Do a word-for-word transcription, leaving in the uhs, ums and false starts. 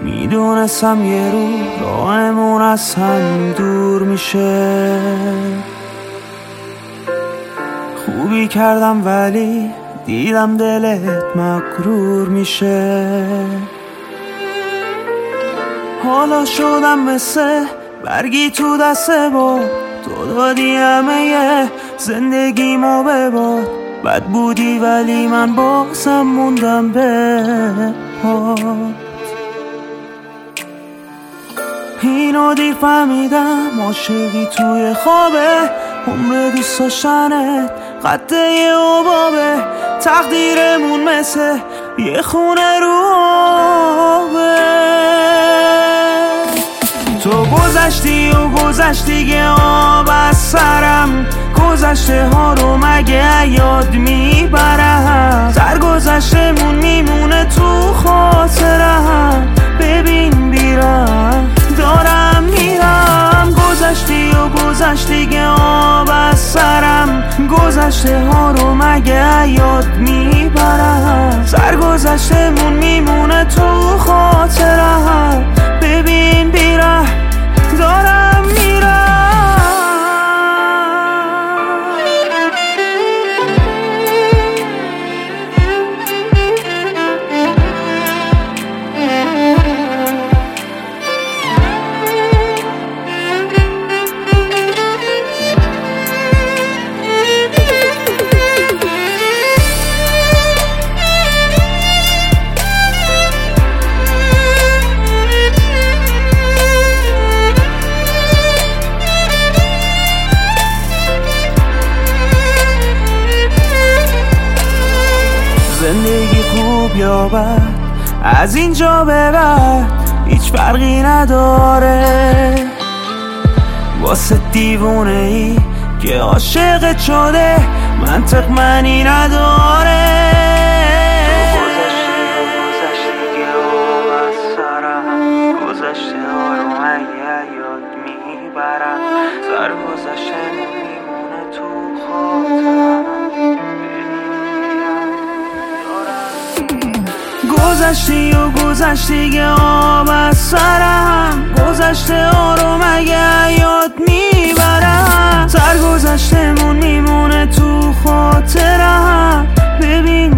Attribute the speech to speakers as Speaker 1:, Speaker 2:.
Speaker 1: میدونستم یه رو راهمون از هم دور میشه. خوبی کردم ولی دیدم دلت مغرور میشه. حالا شدم مثل برگی تو دست با تو دادی همه زندگیمو به باد. بد بودی ولی من بازم موندم به پات. اینو دیر فهمیدم عاشقی توی خوابه. عمر دوست داشتنت قطعه عبابه. تقدیرمون مثل یه خونه رو آبه. تو گذشتی و گذشتی که آب از سرم. گذشته ها رو مگه یاد میبرم. سرگذشتمون میمونه تو خاطرم. ببین بیرم دارم میرم. گذشتی و گذشتی که آب از سرم. گذشته ها رو مگه یاد میبرم. سرگذشتمون میمونه تو خاطرم. ببین بیرم دارم میرم. زندگی خوب یا بد از اینجا به بعد هیچ فرقی نداره. واسه دیوونه ای که عاشقت شده منطق معنی نداره. گذشتی که آب از سرم. گذشته ها رو مگه یاد میبرم. سرگذشته میمونه تو خاطرم. گذشتی و گذشتی که آب از سرم. گذشته ها رو مگه یاد میبرم. سرگذشتمون میمونه تو خاطرم. ببین